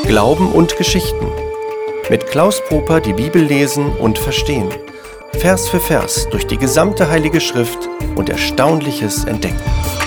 Glauben und Geschichten. Mit Klaus Poper die Bibel lesen und verstehen. Vers für Vers durch die gesamte Heilige Schrift und Erstaunliches entdecken.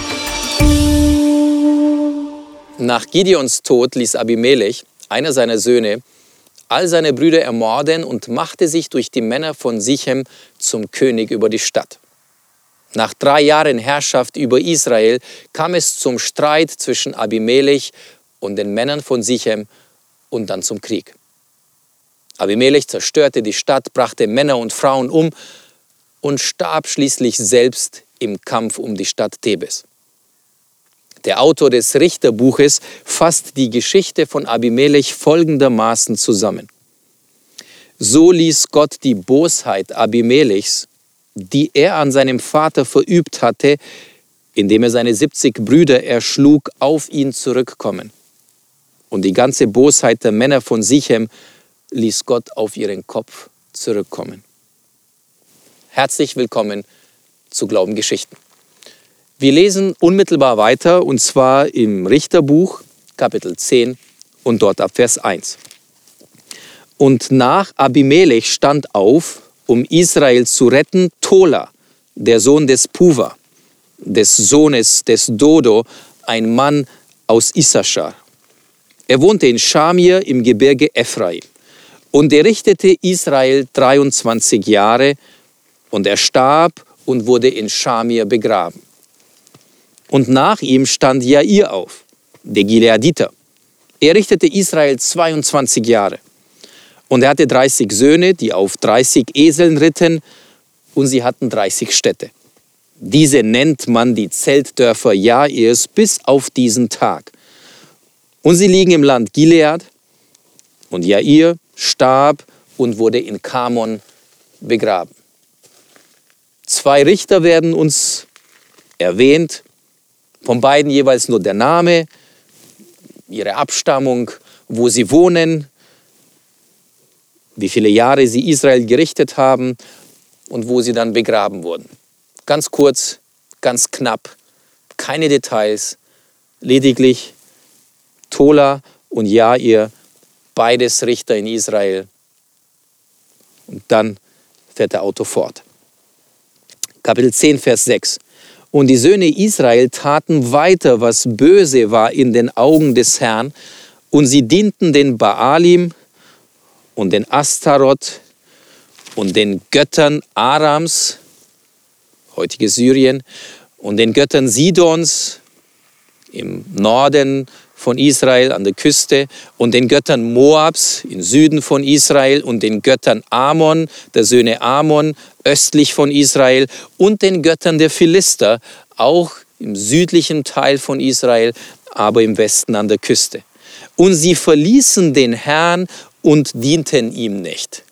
Nach Gideons Tod ließ Abimelech, einer seiner Söhne, all seine Brüder ermorden und machte sich durch die Männer von Sichem zum König über die Stadt. Nach 3 Jahren Herrschaft über Israel kam es zum Streit zwischen Abimelech und den Männern von Sichem und dann zum Krieg. Abimelech zerstörte die Stadt, brachte Männer und Frauen um und starb schließlich selbst im Kampf um die Stadt Thebes. Der Autor des Richterbuches fasst die Geschichte von Abimelech folgendermaßen zusammen. So ließ Gott die Bosheit Abimelechs, die er an seinem Vater verübt hatte, indem er seine 70 Brüder erschlug, auf ihn zurückkommen. Und die ganze Bosheit der Männer von Sichem ließ Gott auf ihren Kopf zurückkommen. Herzlich willkommen zu Glaubengeschichten. Wir lesen unmittelbar weiter, und zwar im Richterbuch, Kapitel 10 und dort ab Vers 1. Und nach Abimelech stand auf, um Israel zu retten, Tola, der Sohn des Puva, des Sohnes des Dodo, ein Mann aus Issachar. Er wohnte in Schamir im Gebirge Ephraim. Und er richtete Israel 23 Jahre, und er starb und wurde in Schamir begraben. Und nach ihm stand Jair auf, der Gileaditer. Er richtete Israel 22 Jahre. Und er hatte 30 Söhne, die auf 30 Eseln ritten, und sie hatten 30 Städte. Diese nennt man die Zeltdörfer Jairs bis auf diesen Tag. Und sie liegen im Land Gilead. Und Jair starb und wurde in Kamon begraben. 2 Richter werden uns erwähnt, von beiden jeweils nur der Name, ihre Abstammung, wo sie wohnen, wie viele Jahre sie Israel gerichtet haben und wo sie dann begraben wurden. Ganz kurz, ganz knapp, keine Details, lediglich Tola und Jair, beides Richter in Israel. Und dann fährt der Autor fort. Kapitel 10, Vers 6. Und die Söhne Israel taten weiter, was böse war in den Augen des Herrn, und sie dienten den Baalim und den Astaroth und den Göttern Arams, heutige Syrien, und den Göttern Sidons im Norden von Israel an der Küste, und den Göttern Moabs im Süden von Israel, und den Göttern Ammon, der Söhne Ammon, östlich von Israel, und den Göttern der Philister, auch im südlichen Teil von Israel, aber im Westen an der Küste. Und sie verließen den Herrn und dienten ihm nicht.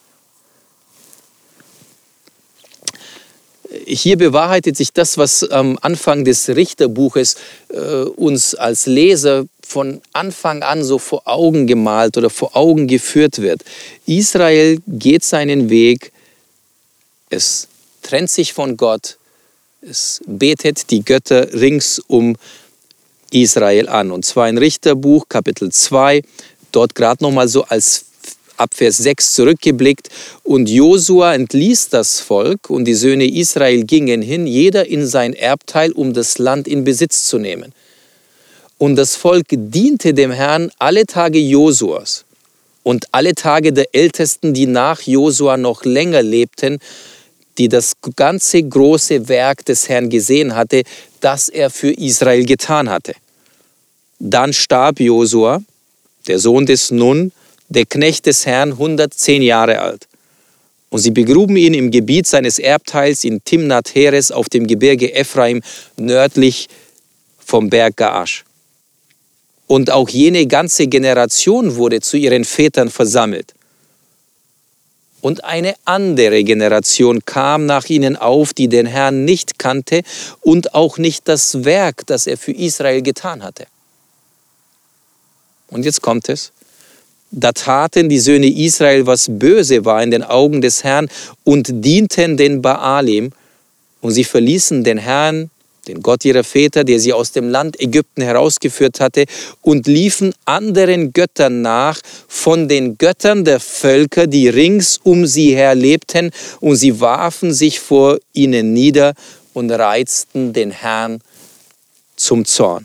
Hier bewahrheitet sich das, was am Anfang des Richterbuches uns als Leser von Anfang an so vor Augen gemalt oder vor Augen geführt wird. Israel geht seinen Weg, es trennt sich von Gott, es betet die Götter rings um Israel an. Und zwar in Richterbuch, Kapitel 2, dort gerade nochmal so als ab Vers 6 zurückgeblickt. Und Josua entließ das Volk, und die Söhne Israel gingen hin, jeder in sein Erbteil, um das Land in Besitz zu nehmen. Und das Volk diente dem Herrn alle Tage Josuas und alle Tage der Ältesten, die nach Josua noch länger lebten, die das ganze große Werk des Herrn gesehen hatte, das er für Israel getan hatte. Dann starb Josua, der Sohn des Nun, der Knecht des Herrn, 110 Jahre alt. Und sie begruben ihn im Gebiet seines Erbteils in Timnath Heres auf dem Gebirge Ephraim, nördlich vom Berg Gaasch. Und auch jene ganze Generation wurde zu ihren Vätern versammelt. Und eine andere Generation kam nach ihnen auf, die den Herrn nicht kannte und auch nicht das Werk, das er für Israel getan hatte. Und jetzt kommt es. Da taten die Söhne Israel, was böse war in den Augen des Herrn, und dienten den Baalim, und sie verließen den Herrn, den Gott ihrer Väter, der sie aus dem Land Ägypten herausgeführt hatte, und liefen anderen Göttern nach, von den Göttern der Völker, die rings um sie her lebten, und sie warfen sich vor ihnen nieder und reizten den Herrn zum Zorn.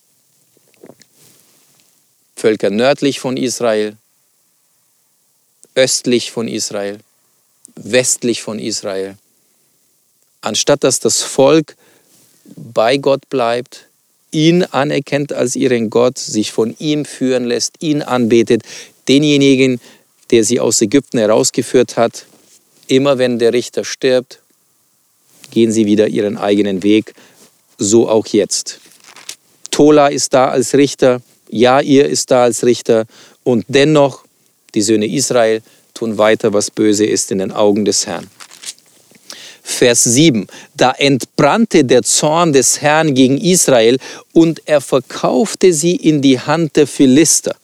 Völker nördlich von Israel, östlich von Israel, westlich von Israel. Anstatt dass das Volk bei Gott bleibt, ihn anerkennt als ihren Gott, sich von ihm führen lässt, ihn anbetet, denjenigen, der sie aus Ägypten herausgeführt hat, immer wenn der Richter stirbt, gehen sie wieder ihren eigenen Weg, so auch jetzt. Tola ist da als Richter, Jair ist da als Richter, und dennoch, die Söhne Israel tun weiter, was böse ist in den Augen des Herrn. Vers 7. Da entbrannte der Zorn des Herrn gegen Israel, und er verkaufte sie in die Hand der Philister,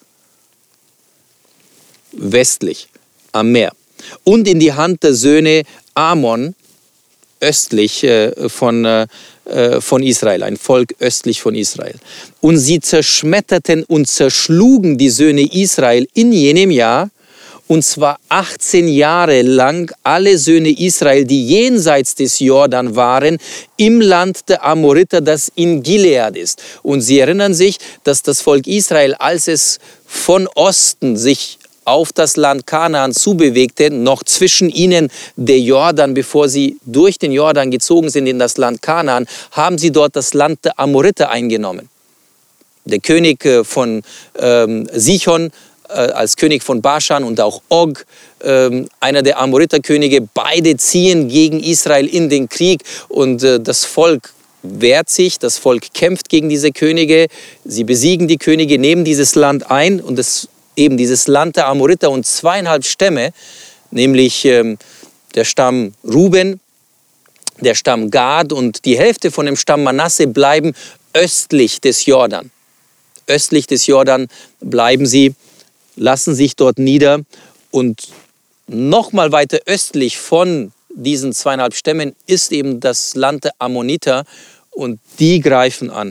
westlich am Meer, und in die Hand der Söhne Ammon, östlich von Israel, ein Volk östlich von Israel. Und sie zerschmetterten und zerschlugen die Söhne Israel in jenem Jahr, und zwar 18 Jahre lang alle Söhne Israel, die jenseits des Jordan waren, im Land der Amoriter, das in Gilead ist. Und Sie erinnern sich, dass das Volk Israel, als es von Osten sich auf das Land Kanaan zubewegte, noch zwischen ihnen der Jordan, bevor sie durch den Jordan gezogen sind in das Land Kanaan, haben sie dort das Land der Amoriter eingenommen. Der König von Sichon als König von Baschan und auch Og, einer der Amoriterkönige, beide ziehen gegen Israel in den Krieg, und das Volk wehrt sich, das Volk kämpft gegen diese Könige, sie besiegen die Könige, nehmen dieses Land ein, und eben dieses Land der Amoriter, und 2,5 Stämme, nämlich der Stamm Ruben, der Stamm Gad und die Hälfte von dem Stamm Manasse bleiben östlich des Jordan. Östlich des Jordan bleiben sie, lassen sich dort nieder, und nochmal weiter östlich von diesen 2,5 Stämmen ist eben das Land der Ammoniter, und die greifen an.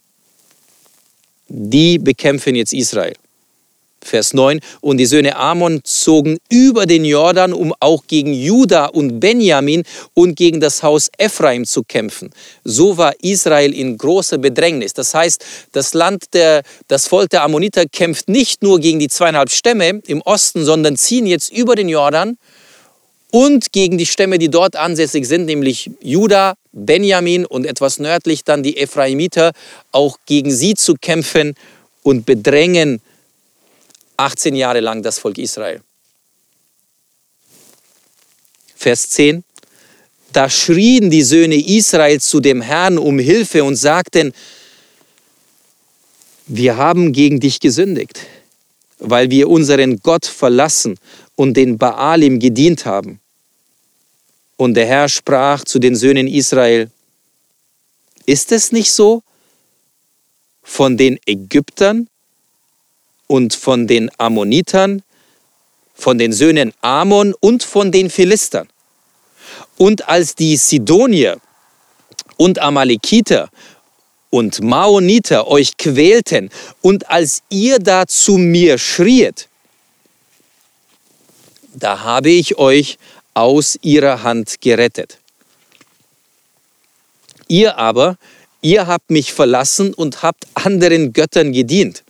Die bekämpfen jetzt Israel. Vers 9. Und die Söhne Ammon zogen über den Jordan, um auch gegen Juda und Benjamin und gegen das Haus Ephraim zu kämpfen. So war Israel in großer Bedrängnis. Das heißt, das Volk der Ammoniter kämpft nicht nur gegen die 2,5 Stämme im Osten, sondern ziehen jetzt über den Jordan und gegen die Stämme, die dort ansässig sind, nämlich Juda, Benjamin und etwas nördlich dann die Ephraimiter, auch gegen sie zu kämpfen, und bedrängen 18 Jahre lang das Volk Israel. Vers 10. Da schrien die Söhne Israel zu dem Herrn um Hilfe und sagten: Wir haben gegen dich gesündigt, weil wir unseren Gott verlassen und den Baalim gedient haben. Und der Herr sprach zu den Söhnen Israel: Ist es nicht so? Von den Ägyptern und von den Ammonitern, von den Söhnen Ammon und von den Philistern. Und als die Sidonier und Amalekiter und Maoniter euch quälten, und als ihr da zu mir schriet, da habe ich euch aus ihrer Hand gerettet. Ihr aber, ihr habt mich verlassen und habt anderen Göttern gedient.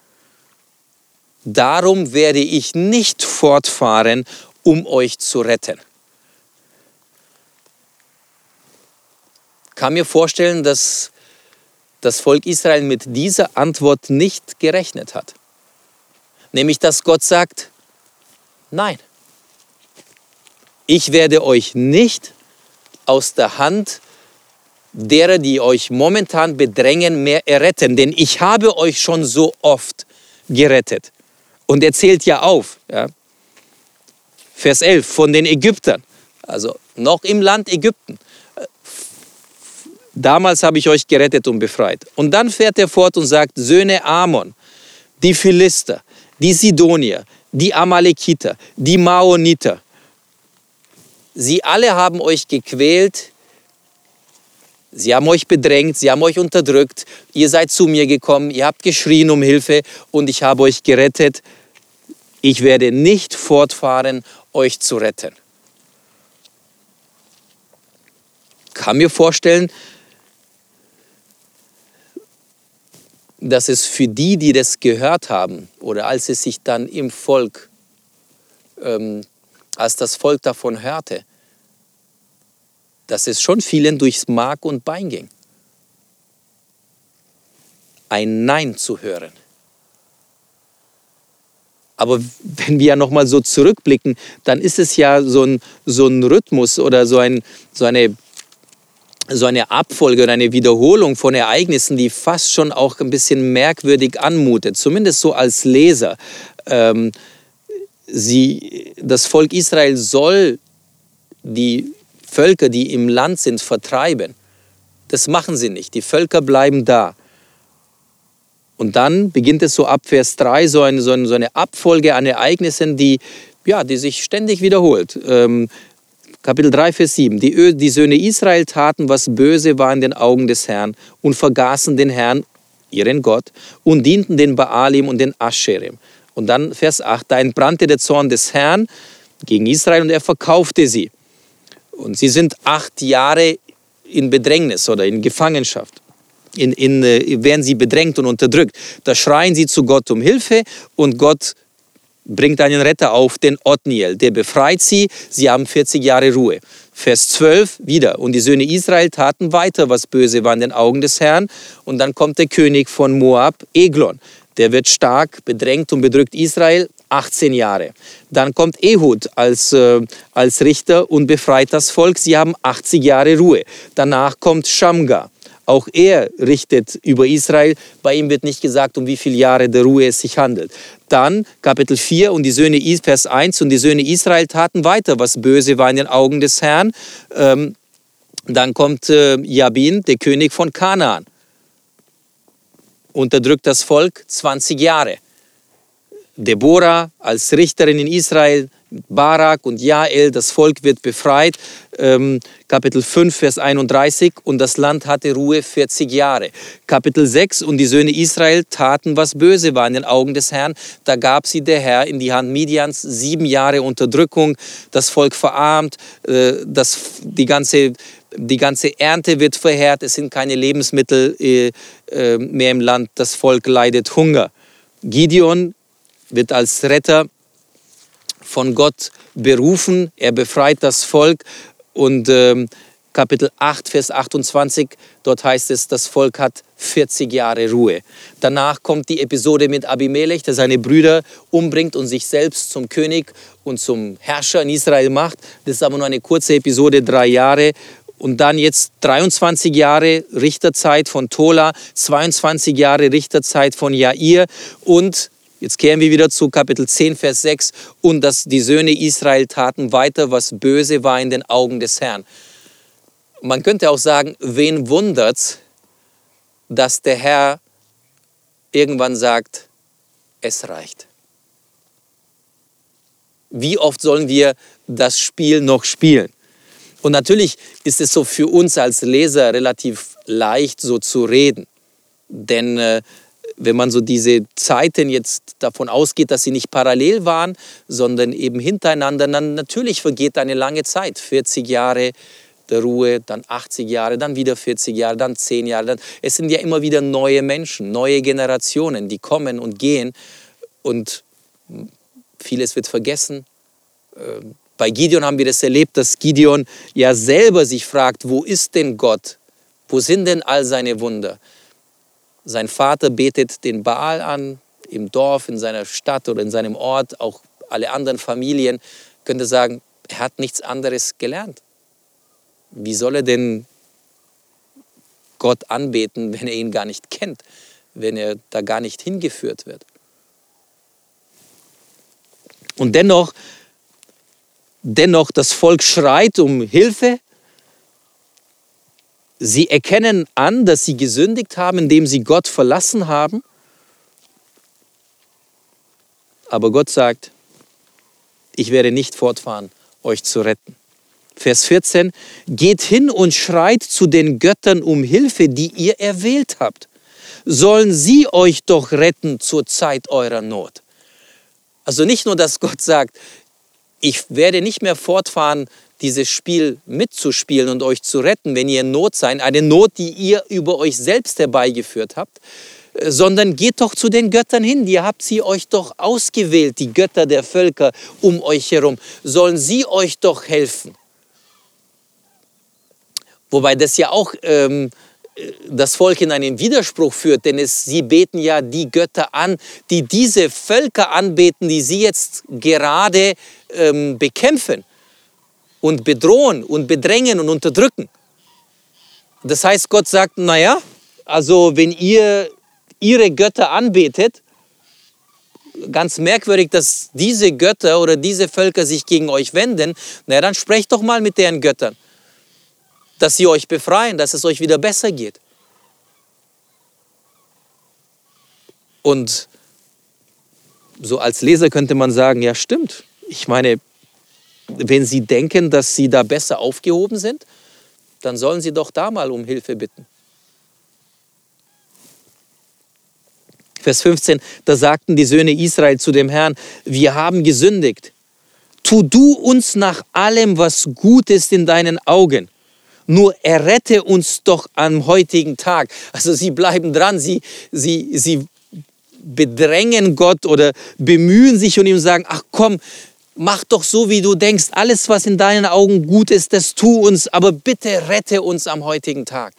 Darum werde ich nicht fortfahren, um euch zu retten. Ich kann mir vorstellen, dass das Volk Israel mit dieser Antwort nicht gerechnet hat. Nämlich, dass Gott sagt: Nein, ich werde euch nicht aus der Hand derer, die euch momentan bedrängen, mehr erretten, denn ich habe euch schon so oft gerettet. Und er zählt ja auf. Ja. Vers 11, von den Ägyptern, also noch im Land Ägypten. Damals habe ich euch gerettet und befreit. Und dann fährt er fort und sagt: Söhne Ammon, die Philister, die Sidonier, die Amalekiter, die Maoniter. Sie alle haben euch gequält, Sie haben euch bedrängt, sie haben euch unterdrückt, ihr seid zu mir gekommen, ihr habt geschrien um Hilfe und ich habe euch gerettet. Ich werde nicht fortfahren, euch zu retten. Ich kann mir vorstellen, dass es für die, die das gehört haben, oder als es sich dann im Volk, als das Volk davon hörte, dass es schon vielen durchs Mark und Bein ging, ein Nein zu hören. Aber wenn wir ja nochmal so zurückblicken, dann ist es ja so ein Rhythmus oder so eine Abfolge oder eine Wiederholung von Ereignissen, die fast schon auch ein bisschen merkwürdig anmutet, zumindest so als Leser. Das Volk Israel soll die Völker, die im Land sind, vertreiben. Das machen sie nicht. Die Völker bleiben da. Und dann beginnt es so ab Vers 3, so eine Abfolge an Ereignissen, die sich ständig wiederholt. Kapitel 3, Vers 7. Die Söhne Israel taten, was böse war in den Augen des Herrn und vergaßen den Herrn, ihren Gott, und dienten den Baalim und den Ascherim. Und dann Vers 8. Da entbrannte der Zorn des Herrn gegen Israel und er verkaufte sie. Und sie sind 8 Jahre in Bedrängnis oder in Gefangenschaft. Werden sie bedrängt und unterdrückt. Da schreien sie zu Gott um Hilfe und Gott bringt einen Retter auf, den Othniel. Der befreit sie, sie haben 40 Jahre Ruhe. Vers 12 wieder. Und die Söhne Israel taten weiter, was böse war in den Augen des Herrn. Und dann kommt der König von Moab, Eglon. Der wird stark, bedrängt und bedrückt Israel 18 Jahre. Dann kommt Ehud als Richter und befreit das Volk. Sie haben 80 Jahre Ruhe. Danach kommt Schamgar. Auch er richtet über Israel. Bei ihm wird nicht gesagt, um wie viele Jahre der Ruhe es sich handelt. Dann Kapitel 4 und Vers 1. Und die Söhne Israel taten weiter, was böse war in den Augen des Herrn. Dann kommt Jabin, der König von Kanaan. Unterdrückt das Volk 20 Jahre. Deborah als Richterin in Israel, Barak und Jael, das Volk wird befreit. Kapitel 5, Vers 31, und das Land hatte Ruhe 40 Jahre. Kapitel 6, und die Söhne Israel taten, was böse war in den Augen des Herrn. Da gab sie der Herr in die Hand Midians, 7 Jahre Unterdrückung, das Volk verarmt, die ganze Ernte wird verheert, es sind keine Lebensmittel mehr im Land, das Volk leidet Hunger. Gideon wird als Retter von Gott berufen, er befreit das Volk und Kapitel 8, Vers 28, dort heißt es, das Volk hat 40 Jahre Ruhe. Danach kommt die Episode mit Abimelech, der seine Brüder umbringt und sich selbst zum König und zum Herrscher in Israel macht. Das ist aber nur eine kurze Episode, 3 Jahre. Und dann jetzt 23 Jahre Richterzeit von Tola, 22 Jahre Richterzeit von Jair und jetzt kehren wir wieder zu Kapitel 10, Vers 6. Und dass die Söhne Israel taten weiter, was böse war in den Augen des Herrn. Man könnte auch sagen, wen wundert's, dass der Herr irgendwann sagt, es reicht. Wie oft sollen wir das Spiel noch spielen? Und natürlich ist es so für uns als Leser relativ leicht, so zu reden. Denn wenn man so diese Zeiten jetzt davon ausgeht, dass sie nicht parallel waren, sondern eben hintereinander, dann natürlich vergeht eine lange Zeit. 40 Jahre der Ruhe, dann 80 Jahre, dann wieder 40 Jahre, dann 10 Jahre. Es sind ja immer wieder neue Menschen, neue Generationen, die kommen und gehen. Und vieles wird vergessen. Bei Gideon haben wir das erlebt, dass Gideon ja selber sich fragt, wo ist denn Gott? Wo sind denn all seine Wunder? Sein Vater betet den Baal an, im Dorf, in seiner Stadt oder in seinem Ort, auch alle anderen Familien, könnte sagen, er hat nichts anderes gelernt. Wie soll er denn Gott anbeten, wenn er ihn gar nicht kennt, wenn er da gar nicht hingeführt wird? Und dennoch, das Volk schreit um Hilfe. Sie erkennen an, dass sie gesündigt haben, indem sie Gott verlassen haben. Aber Gott sagt, ich werde nicht fortfahren, euch zu retten. Vers 14, geht hin und schreit zu den Göttern um Hilfe, die ihr erwählt habt. Sollen sie euch doch retten zur Zeit eurer Not. Also nicht nur, dass Gott sagt, ich werde nicht mehr fortfahren, dieses Spiel mitzuspielen und euch zu retten, wenn ihr in Not seid, eine Not, die ihr über euch selbst herbeigeführt habt, sondern geht doch zu den Göttern hin, ihr habt sie euch doch ausgewählt, die Götter der Völker um euch herum, sollen sie euch doch helfen. Wobei das ja auch das Volk in einen Widerspruch führt, denn sie beten ja die Götter an, die diese Völker anbeten, die sie jetzt gerade bekämpfen und bedrohen und bedrängen und unterdrücken. Das heißt, Gott sagt, naja, also wenn ihr ihre Götter anbetet, ganz merkwürdig, dass diese Götter oder diese Völker sich gegen euch wenden, naja, dann sprecht doch mal mit deren Göttern, dass sie euch befreien, dass es euch wieder besser geht. Und so als Leser könnte man sagen, ja stimmt, ich meine, wenn sie denken, dass sie da besser aufgehoben sind, dann sollen sie doch da mal um Hilfe bitten. Vers 15, da sagten die Söhne Israel zu dem Herrn, wir haben gesündigt. Tu du uns nach allem, was gut ist in deinen Augen. Nur errette uns doch am heutigen Tag. Also sie bleiben dran, sie bedrängen Gott oder bemühen sich und ihm sagen, ach komm, mach doch so, wie du denkst. Alles, was in deinen Augen gut ist, das tu uns, aber bitte rette uns am heutigen Tag.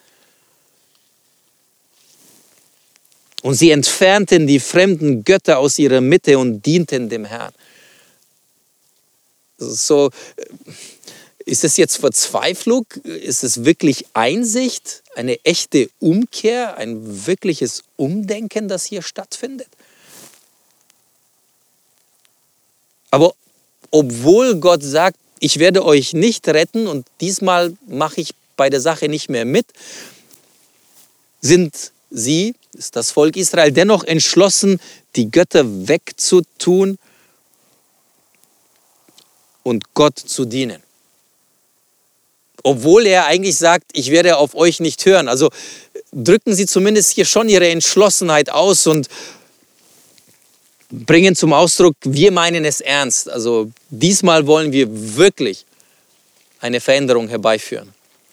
Und sie entfernten die fremden Götter aus ihrer Mitte und dienten dem Herrn. So, ist es jetzt Verzweiflung? Ist es wirklich Einsicht? Eine echte Umkehr? Ein wirkliches Umdenken, das hier stattfindet? Aber obwohl Gott sagt, ich werde euch nicht retten und diesmal mache ich bei der Sache nicht mehr mit, ist das Volk Israel dennoch entschlossen, die Götter wegzutun und Gott zu dienen. Obwohl er eigentlich sagt, ich werde auf euch nicht hören. Also drücken sie zumindest hier schon ihre Entschlossenheit aus und bringen zum Ausdruck, wir meinen es ernst. Also diesmal wollen wir wirklich eine Veränderung herbeiführen.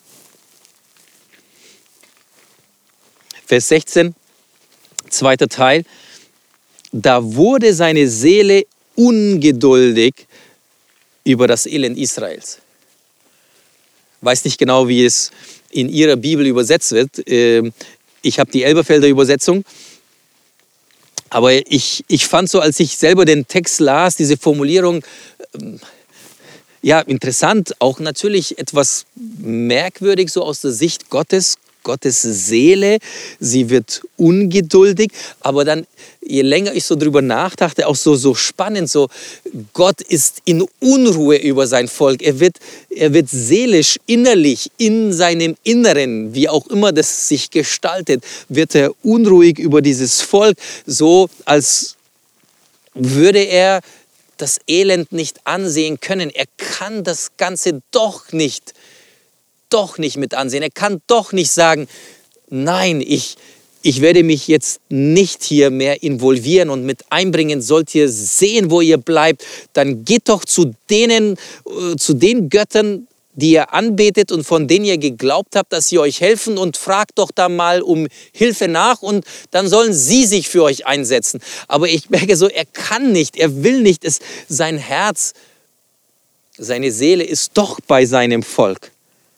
Vers 16, zweiter Teil. Da wurde seine Seele ungeduldig über das Elend Israels. Weiß nicht genau, wie es in Ihrer Bibel übersetzt wird. Ich habe die Elberfelder Übersetzung. Aber ich fand so, als ich selber den Text las, diese Formulierung, ja, interessant, auch natürlich etwas merkwürdig, so aus der Sicht Gottes. Gottes Seele, sie wird ungeduldig, aber dann, je länger ich so drüber nachdachte, auch so spannend, so Gott ist in Unruhe über sein Volk, er wird seelisch, innerlich, in seinem Inneren, wie auch immer das sich gestaltet, wird er unruhig über dieses Volk, so als würde er das Elend nicht ansehen können, er kann das Ganze doch nicht mit ansehen. Er kann doch nicht sagen, nein, ich werde mich jetzt nicht hier mehr involvieren und mit einbringen. Sollt ihr sehen, wo ihr bleibt, dann geht doch zu den Göttern, die ihr anbetet und von denen ihr geglaubt habt, dass sie euch helfen und fragt doch da mal um Hilfe nach und dann sollen sie sich für euch einsetzen. Aber ich merke so, er kann nicht, er will nicht. Sein Herz, seine Seele ist doch bei seinem Volk.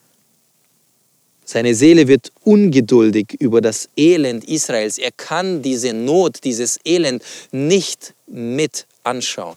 Seine Seele wird ungeduldig über das Elend Israels. Er kann diese Not, dieses Elend nicht mit anschauen.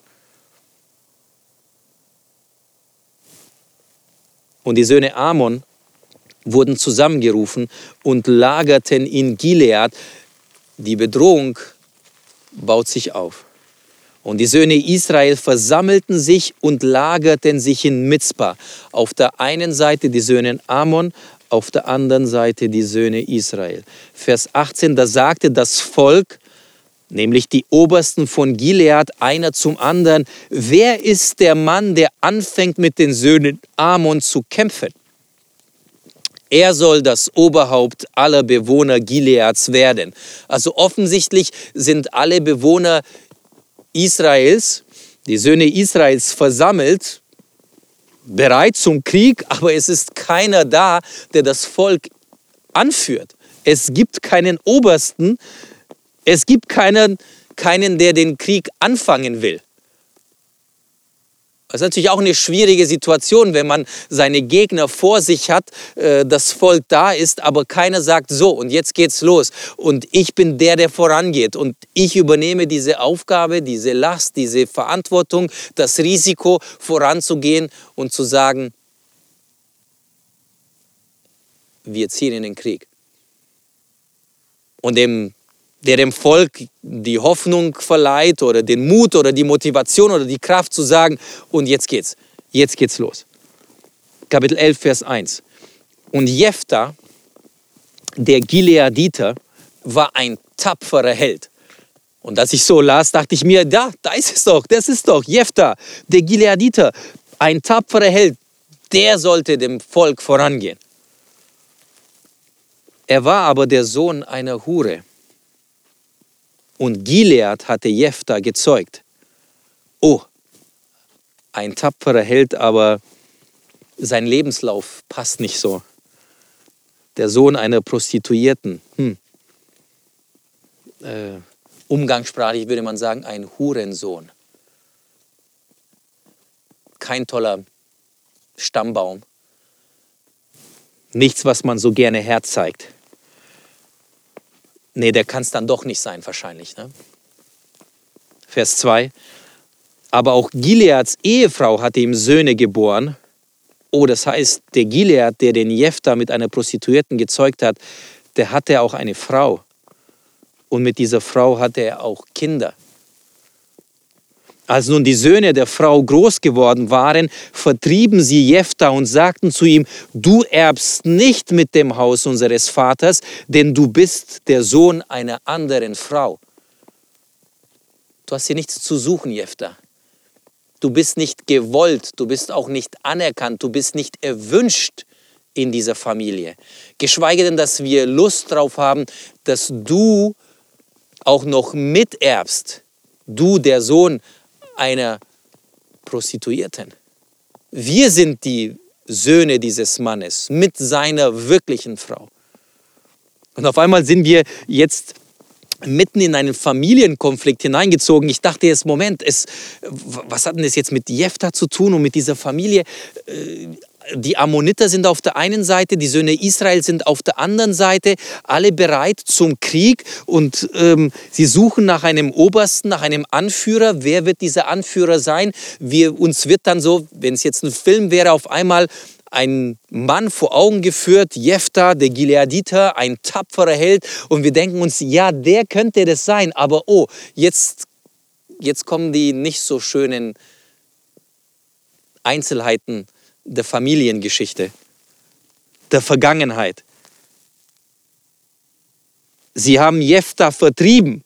Und die Söhne Ammon wurden zusammengerufen und lagerten in Gilead. Die Bedrohung baut sich auf. Und die Söhne Israel versammelten sich und lagerten sich in Mizpa. Auf der einen Seite die Söhne Ammon, auf der anderen Seite die Söhne Israel. Vers 18, da sagte das Volk nämlich die Obersten von Gilead, einer zum anderen: Wer ist der Mann, der anfängt, mit den Söhnen Ammon zu kämpfen? Er soll das Oberhaupt aller Bewohner Gileads werden. Also offensichtlich sind alle Bewohner Israels, die Söhne Israels, versammelt, bereit zum Krieg, aber es ist keiner da, der das Volk anführt. Es gibt keinen Obersten, es gibt keinen, der den Krieg anfangen will. Das ist natürlich auch eine schwierige Situation, wenn man seine Gegner vor sich hat, das Volk da ist, aber keiner sagt: So, und jetzt geht's los. Und ich bin der vorangeht. Und ich übernehme diese Aufgabe, diese Last, diese Verantwortung, das Risiko, voranzugehen und zu sagen: Wir ziehen in den Krieg. Und der dem Volk die Hoffnung verleiht oder den Mut oder die Motivation oder die Kraft zu sagen: Und jetzt geht's los. Kapitel 11, Vers 1. Und Jephta, der Gileaditer, war ein tapferer Held. Und als ich so las, dachte ich mir: Da ist es doch, das ist doch Jephta, der Gileaditer, ein tapferer Held, der sollte dem Volk vorangehen. Er war aber der Sohn einer Hure. Und Gilead hatte Jephta gezeugt. Oh, ein tapferer Held, aber sein Lebenslauf passt nicht so. Der Sohn einer Prostituierten. Umgangssprachlich würde man sagen, ein Hurensohn. Kein toller Stammbaum. Nichts, was man so gerne herzeigt. Nee, der kann es dann doch nicht sein, wahrscheinlich. Ne? Vers 2. Aber auch Gileads Ehefrau hatte ihm Söhne geboren. Oh, das heißt, der Gilead, der den Jephta mit einer Prostituierten gezeugt hat, der hatte auch eine Frau. Und mit dieser Frau hatte er auch Kinder. Als nun die Söhne der Frau groß geworden waren, vertrieben sie Jephta und sagten zu ihm: Du erbst nicht mit dem Haus unseres Vaters, denn du bist der Sohn einer anderen Frau. Du hast hier nichts zu suchen, Jephta. Du bist nicht gewollt, du bist auch nicht anerkannt, du bist nicht erwünscht in dieser Familie. Geschweige denn, dass wir Lust drauf haben, dass du auch noch miterbst. Du, der Sohn einer Prostituierten. Wir sind die Söhne dieses Mannes mit seiner wirklichen Frau. Und auf einmal sind wir jetzt mitten in einen Familienkonflikt hineingezogen. Ich dachte jetzt: Moment, was hat denn das jetzt mit Jephta zu tun und mit dieser Familie? Die Ammoniter sind auf der einen Seite, die Söhne Israel sind auf der anderen Seite, alle bereit zum Krieg, und sie suchen nach einem Obersten, nach einem Anführer. Wer wird dieser Anführer sein? Uns wird dann so, wenn es jetzt ein Film wäre, auf einmal ein Mann vor Augen geführt, Jephta, der Gileaditer, ein tapferer Held, und wir denken uns: Ja, der könnte das sein, aber oh, jetzt kommen die nicht so schönen Einzelheiten der Familiengeschichte, der Vergangenheit. Sie haben Jephta vertrieben,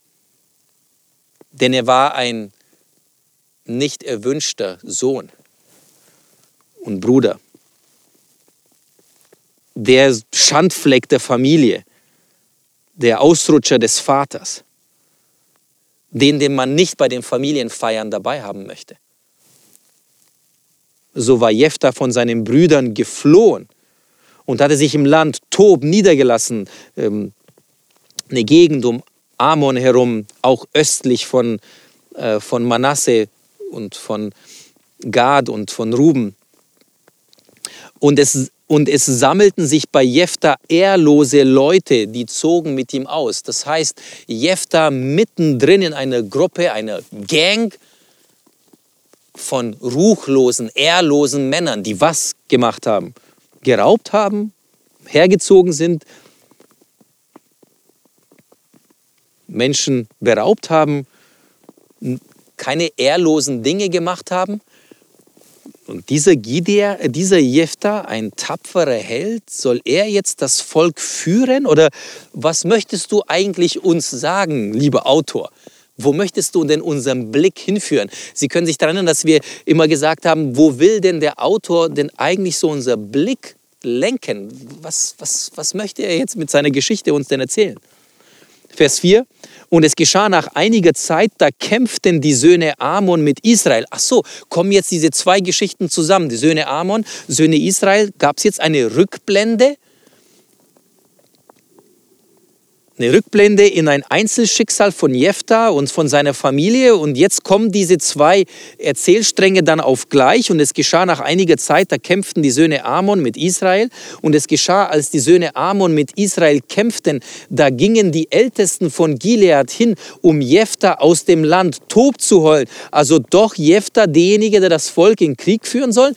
denn er war ein nicht erwünschter Sohn und Bruder. Der Schandfleck der Familie, der Ausrutscher des Vaters, den man nicht bei den Familienfeiern dabei haben möchte. So war Jephta von seinen Brüdern geflohen und hatte sich im Land Tob niedergelassen, eine Gegend um Ammon herum, auch östlich von Manasse und von Gad und von Ruben. Und es sammelten sich bei Jephta ehrlose Leute, die zogen mit ihm aus. Das heißt, Jephta mittendrin in einer Gruppe, einer Gang von ruchlosen, ehrlosen Männern, die was gemacht haben? Geraubt haben, hergezogen sind, Menschen beraubt haben, keine ehrlosen Dinge gemacht haben. Und dieser Jephthah, ein tapferer Held, soll er jetzt das Volk führen? Oder was möchtest du eigentlich uns sagen, lieber Autor? Wo möchtest du denn unseren Blick hinführen? Sie können sich daran erinnern, dass wir immer gesagt haben, wo will denn der Autor denn eigentlich so unser Blick lenken? Was möchte er jetzt mit seiner Geschichte uns denn erzählen? Vers 4. Und es geschah nach einiger Zeit, da kämpften die Söhne Ammon mit Israel. Ach so, kommen jetzt diese zwei Geschichten zusammen. Die Söhne Ammon, Söhne Israel. Gab es jetzt eine Rückblende? Eine Rückblende in ein Einzelschicksal von Jephthah und von seiner Familie. Und jetzt kommen diese zwei Erzählstränge dann auf gleich. Und es geschah nach einiger Zeit, da kämpften die Söhne Ammon mit Israel. Und es geschah, als die Söhne Ammon mit Israel kämpften, da gingen die Ältesten von Gilead hin, um Jephthah aus dem Land Tob zu holen. Also doch Jephthah, derjenige, der das Volk in Krieg führen soll.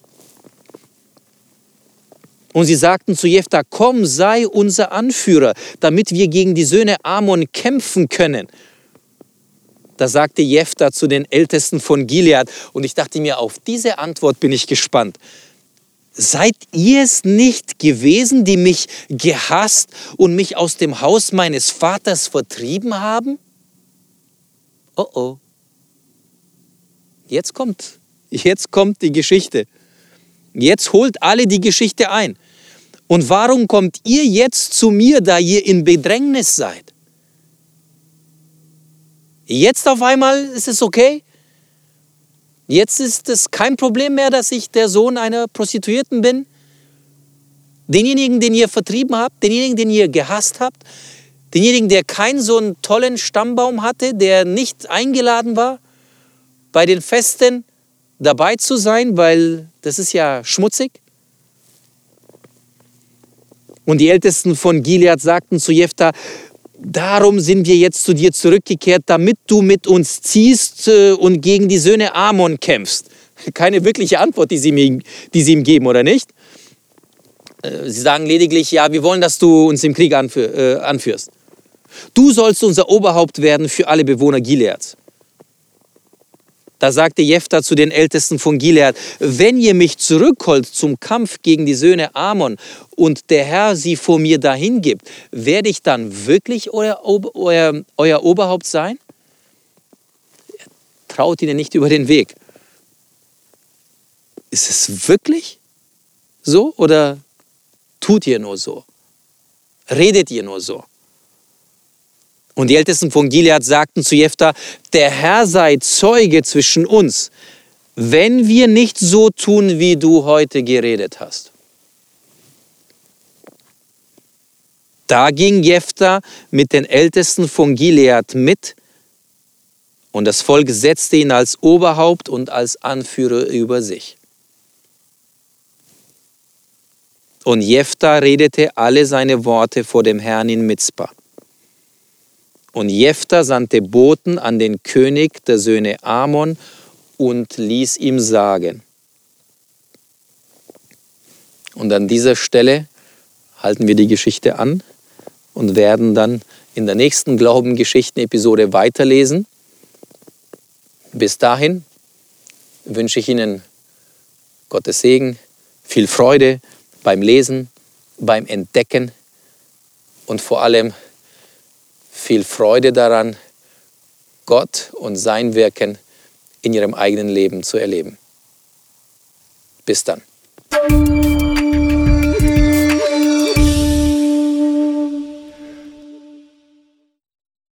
Und sie sagten zu Jephthah, komm, sei unser Anführer, damit wir gegen die Söhne Ammon kämpfen können. Da sagte Jephthah zu den Ältesten von Gilead. Und ich dachte mir, auf diese Antwort bin ich gespannt. Seid ihr es nicht gewesen, die mich gehasst und mich aus dem Haus meines Vaters vertrieben haben? Oh oh. Jetzt kommt die Geschichte. Jetzt holt alle die Geschichte ein. Und warum kommt ihr jetzt zu mir, da ihr in Bedrängnis seid? Jetzt auf einmal ist es okay? Jetzt ist es kein Problem mehr, dass ich der Sohn einer Prostituierten bin? Denjenigen, den ihr vertrieben habt, denjenigen, den ihr gehasst habt, denjenigen, der keinen so einen tollen Stammbaum hatte, der nicht eingeladen war, bei den Festen dabei zu sein, weil das ist ja schmutzig. Und die Ältesten von Gilead sagten zu Jephthah, darum sind wir jetzt zu dir zurückgekehrt, damit du mit uns ziehst und gegen die Söhne Ammon kämpfst. Keine wirkliche Antwort, die sie ihm geben, oder nicht? Sie sagen lediglich, ja, wir wollen, dass du uns im Krieg anführst. Du sollst unser Oberhaupt werden für alle Bewohner Gileads. Da sagte Jephthah zu den Ältesten von Gilead, wenn ihr mich zurückholt zum Kampf gegen die Söhne Ammon und der Herr sie vor mir dahin gibt, werde ich dann wirklich euer Oberhaupt sein? Traut ihnen nicht über den Weg. Ist es wirklich so oder tut ihr nur so? Redet ihr nur so? Und die Ältesten von Gilead sagten zu Jephthah, der Herr sei Zeuge zwischen uns, wenn wir nicht so tun, wie du heute geredet hast. Da ging Jephthah mit den Ältesten von Gilead mit und das Volk setzte ihn als Oberhaupt und als Anführer über sich. Und Jephthah redete alle seine Worte vor dem Herrn in Mizpah. Und Jephthah sandte Boten an den König der Söhne Ammon und ließ ihm sagen. Und an dieser Stelle halten wir die Geschichte an und werden dann in der nächsten Glaubengeschichten-Episode weiterlesen. Bis dahin wünsche ich Ihnen Gottes Segen, viel Freude beim Lesen, beim Entdecken und vor allem viel Freude daran, Gott und sein Wirken in Ihrem eigenen Leben zu erleben. Bis dann.